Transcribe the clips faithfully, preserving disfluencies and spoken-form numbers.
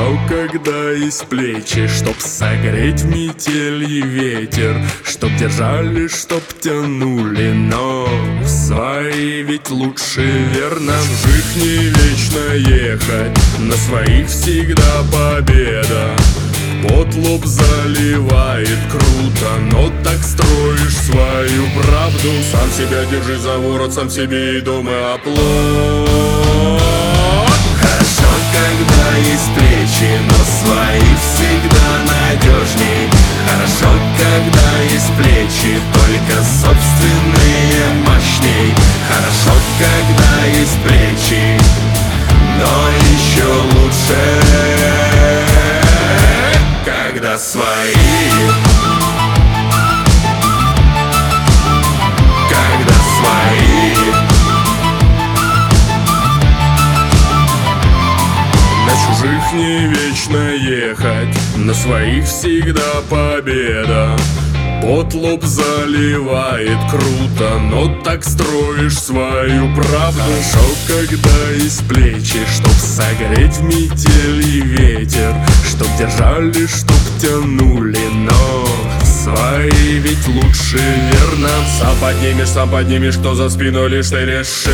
Хорошо, когда есть плечи, чтоб согреть в метель и ветер, чтоб держали, чтоб тянули, но свои ведь лучше, верно. Чужих не вечно ехать, на своих всегда победа. Пот лоб заливает круто, но так строишь свою правду. Сам себя держи за ворот, сам себе и дома оплот. Хорошо, когда есть плечи, но свои всегда надежней. Хорошо, когда есть плечи, только собственные мощней. Хорошо, когда есть плечи, но еще лучше, когда свои. Когда свои. На чужих не вечно ехать, на своих всегда победа. Пот лоб заливает круто, но так строишь свою правду. Хорошо, когда есть плечи, чтоб согреть в метель и ветер, чтоб держали, чтоб тянули, но свои ведь лучше, верно. Сам поднимешь, сам поднимешь, кто за спину лишь ты решишь.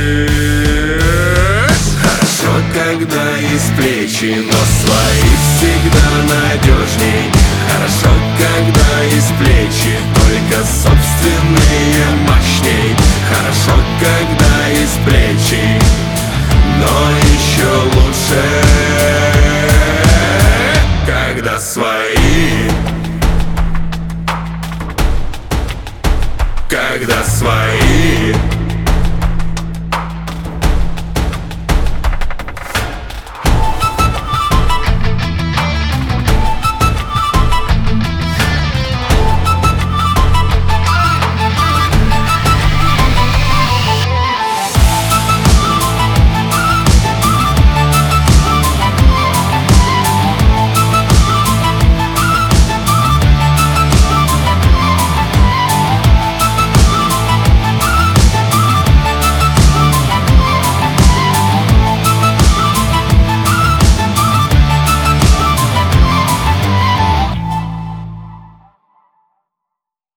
Хорошо, когда есть плечи, но свои всегда надежней. Хорошо, когда есть плечи, только собственные мощней. Хорошо, когда есть плечи, но еще